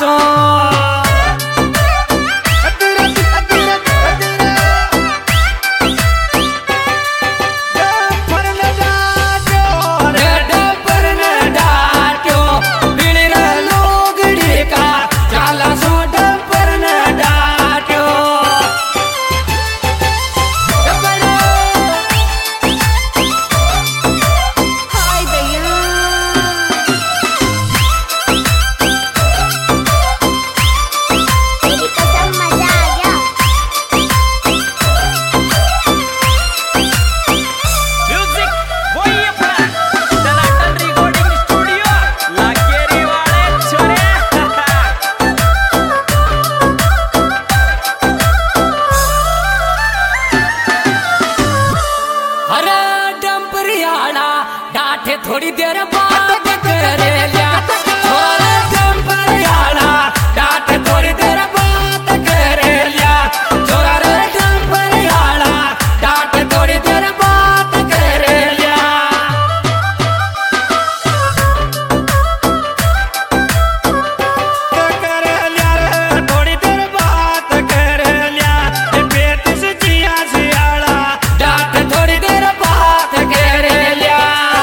सो थोड़ी देर बात करे लिया छोरा डंपरियाला डांट थोड़ी देर बात करे लिया छोरा रे डंपरियाला डांट थोड़ी देर बात करे लिया रे थोड़ी देर बात करे लिया पेट से जिया सियाला डांट थोड़ी देर बात करे लिया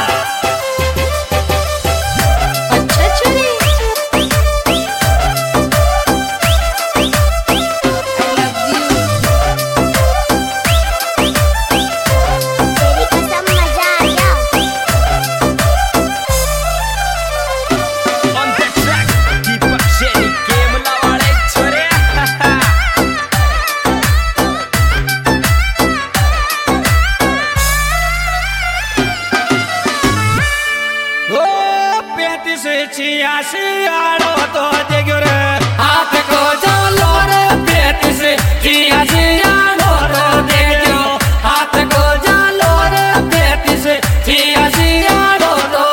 सियालो तो देखो रे हाथ को जालो रे पेट से सियालो तो देखो हाथ को जालो रे पेट से सियालो तो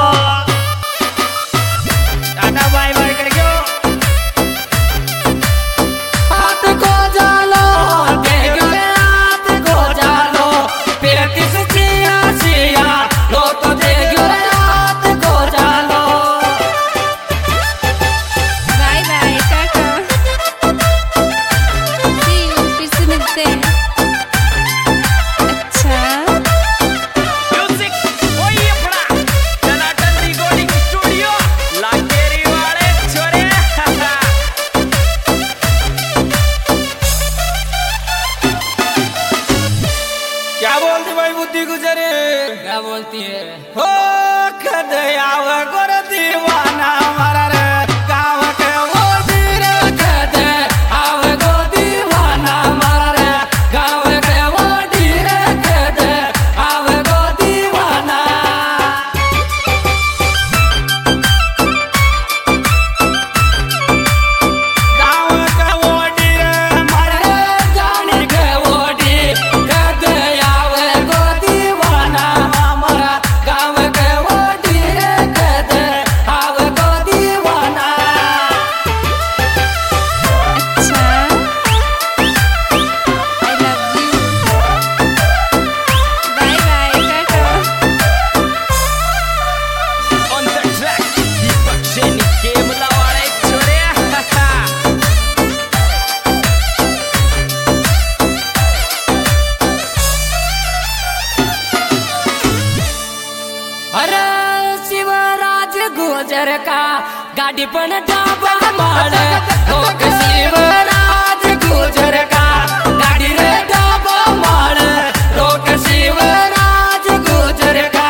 टाटा बाय बाय करके हाथ को जालो देखो रे हाथ को जालो पेट से सियालो तो देखो रे हाथ को जालो क्या बोलती भाई बुद्धि गुजरे क्या बोलती है हो खदयाव गोर दीवाना हमारा रे गाँव के वो दीर खदे आव गो दीवाना हमारा रे गाँव के वो दीर खदे आव गो दीवाना गाँव के वो दीर हमारे जाने के वो दीर खदे गुजर का गाड़ी पण डाबा माल लोक शिवराज गुजर का गाड़ी रे डाबा माल लोक शिवराज गुजर का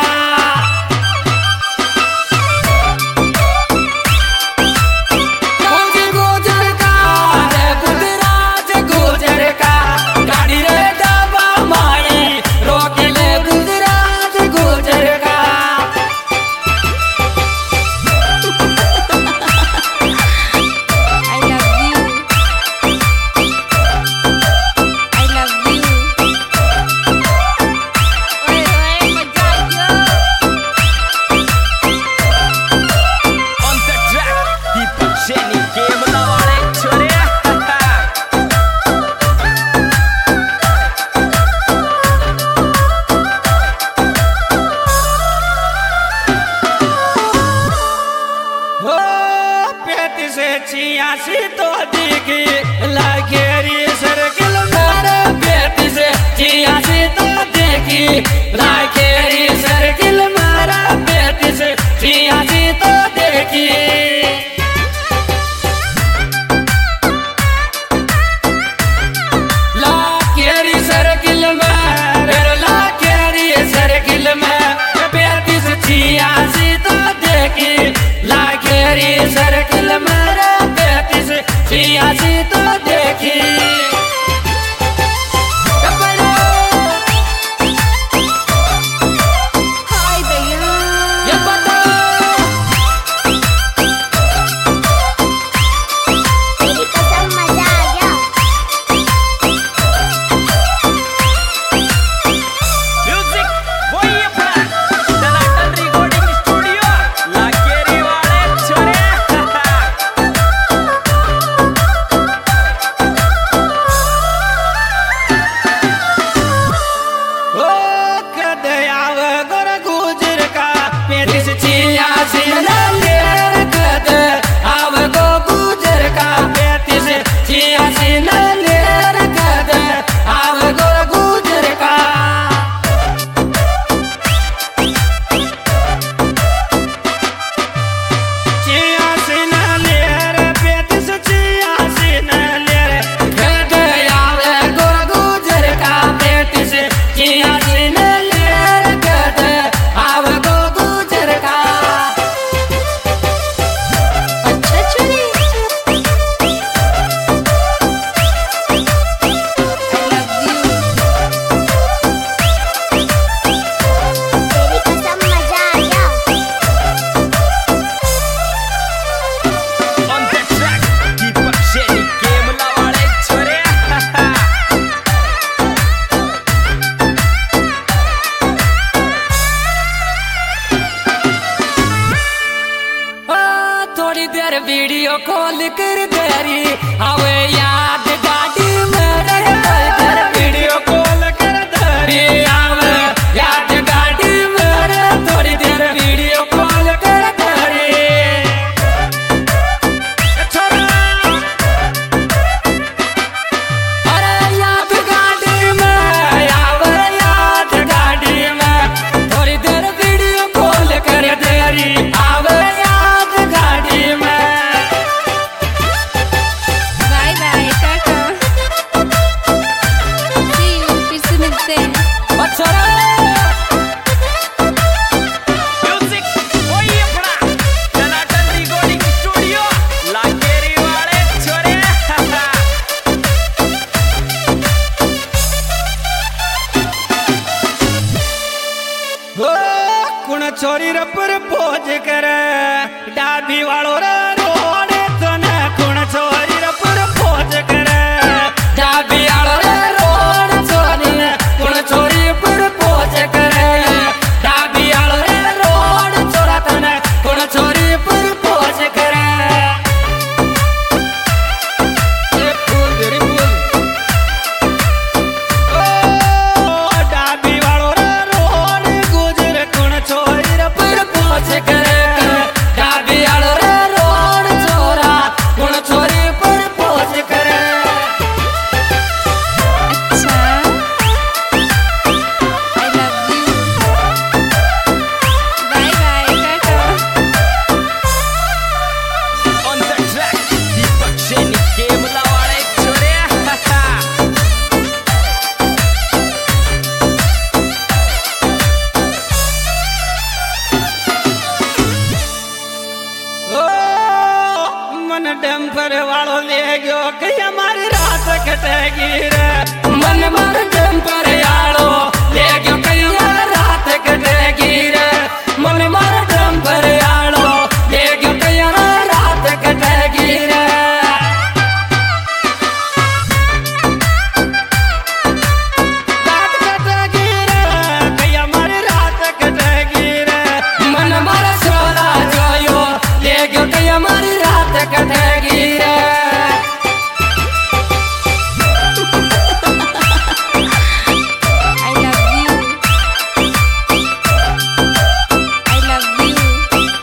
गुजर का रे बुधराज गुजर का गाड़ी रे डाबा माल रोक ले गुजराज गुजर का छियासी तो देखी लागेरी सर्किल मारा बेटी से छियासी तो देखी लागेरी सर्किल मारा बेटी से छियासी तो देखी सर्किल मारा बेटी से छियासी तो देखी वीडियो कॉल कर देरी आवे याद गाड़ी में रहे वीडियो कॉल कर देरी आवे याद गाड़ी में रहे थोड़ी देर वीडियो कॉल कर देरी अरे याद गाड़ी में आवे याद गाड़ी में थोड़ी देर वीडियो कॉल कर देरी आवे याद गाड़ी में छोरी रपर पोज कर डाबी वालो रोड तो न कुण छोरी रपर पोज कर डाबी वालो रोड छोरी कुण छोरी पर पोज कर डाबी वालो रोड छोरा तन कुण छोरी पर पोज कर ये फूल तेरी फूल ओ डाबी वालो रोड गुजर कुण छोरी पोज कर डाबी वालो रोड छोरा कुण छोरी पर पोज कर अच्छा I love you bye bye टाटा ऑन द ट्रैक दीपक शेनी केमला वाले छोरे मन डंपर वालो ले गयो कि हमारी रात कटेगी रे मन मन डंपर वालो ले गयो कि हमारी रात कटेगी रे मन मन डंपर वालो ले गयो कि हमारी रात कटेगी रे रात कटेगी रे कि हमारी रात कटेगी रे मन मन सोला जोयो ले गयो कि हमारी रात कटेगी रे आई लव यू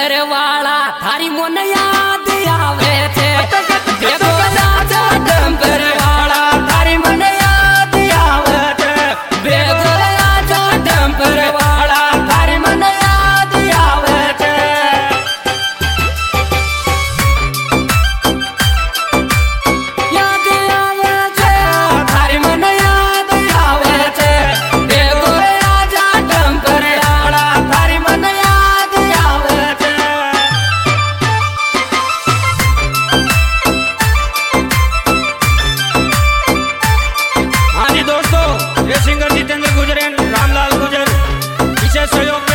डम्पर वाला थारी मन याद आवे थे देखो राजा डम्पर वाला थारी मन याद आवे थे देखो राजा डम्पर वाला थारी मन याद आवे थे याद आवे थे थारी मन याद आवे थे देखो राजा डम्पर वाला थारी मन याद आवे थे। हाँ जी दोस्तों, ये सिंगर जितेंद्र गुजर एंड रामलाल गुजर, विशेष सहयोग